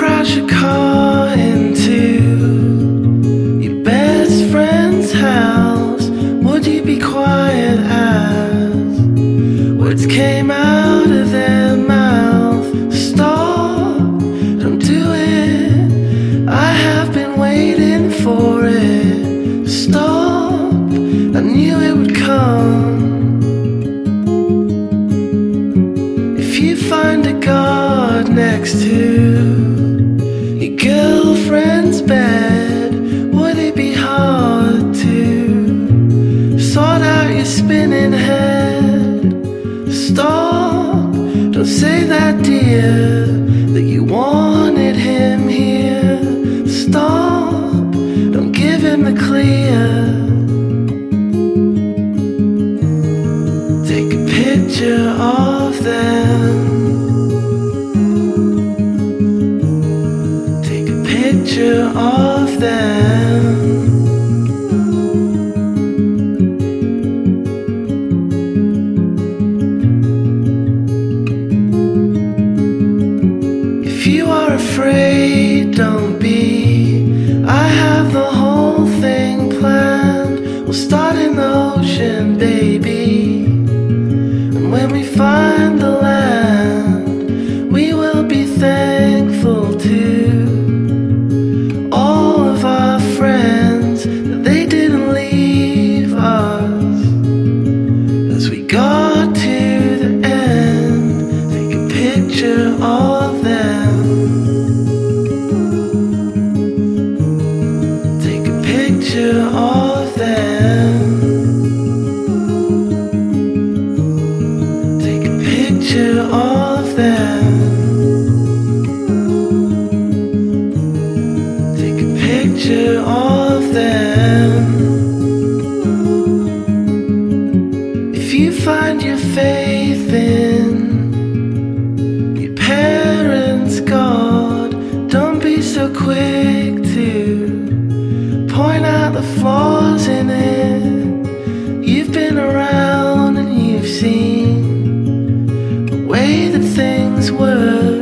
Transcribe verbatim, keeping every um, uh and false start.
crash a car into your best friend's house, would you be quiet as words came out of their mouth? Stop, don't do it, I have been waiting for it. Stop, I knew it would come. If you find a God next to your girlfriend's bed, would it be hard to sort out your spinning head? Stop, don't say that, dear, that you wanted him here. Stop, don't give him the clear. Take a picture of them. Take a picture of them. If you are afraid, don't be. I have the whole thing planned. We'll start in the ocean, baby. And when we find the land, we will be thankful to all of our friends that they didn't leave us. As we got to the end, take a picture of them. Take a picture of them. Take a picture of them. Take a picture of them. If you find your faith in your parents' God, don't be so quick to point out the flaws in it. You've been around and you've seen the way that things were.